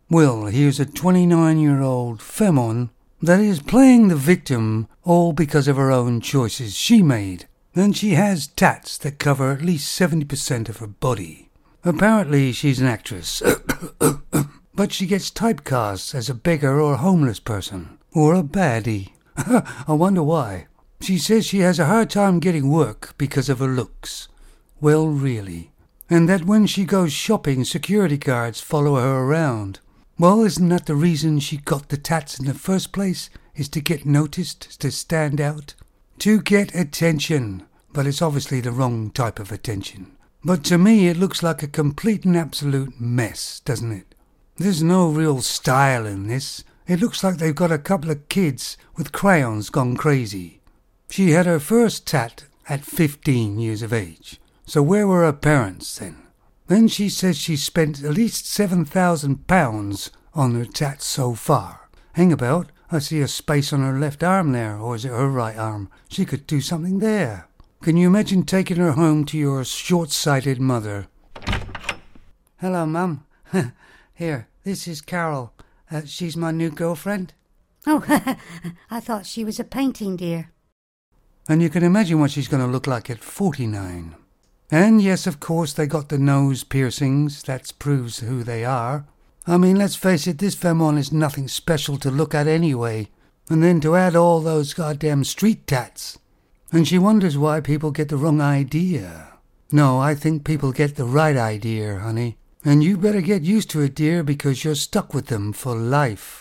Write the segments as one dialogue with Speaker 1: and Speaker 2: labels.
Speaker 1: Well, here's a 29-year-old femme that is playing the victim all because of her own choices she made. And she has tats that cover at least 70% of her body. Apparently she's an actress. But she gets typecast as a beggar or a homeless person. Or a baddie. I wonder why. She says she has a hard time getting work because of her looks. Well, really. And that when she goes shopping, security guards follow her around. Well, isn't that the reason she got the tats in the first place? Is to get noticed, to stand out? To get attention. But it's obviously the wrong type of attention. But to me it looks like a complete and absolute mess, doesn't it? There's no real style in this. It looks like they've got a couple of kids with crayons gone crazy. She had her first tat at 15 years of age. So where were her parents then? Then she says she spent at least £7,000 on her tats so far. Hang about, I see a space on her left arm there, or is it her right arm? She could do something there. Can you imagine taking her home to your short-sighted mother? Hello, Mum. Here, this is Carol. She's my new girlfriend.
Speaker 2: Oh, I thought she was a painting, dear.
Speaker 1: And you can imagine what she's going to look like at 49. And yes, of course, they got the nose piercings. That proves who they are. I mean, let's face it, this femme is nothing special to look at anyway. And then to add all those goddamn street tats. And she wonders why people get the wrong idea. No, I think people get the right idea, honey. And you better get used to it, dear, because you're stuck with them for life.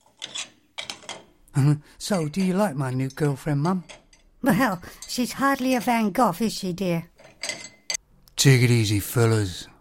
Speaker 1: So, do you like my new girlfriend, Mum?
Speaker 2: Well, she's hardly a Van Gogh, is she, dear?
Speaker 1: Take it easy, fellas.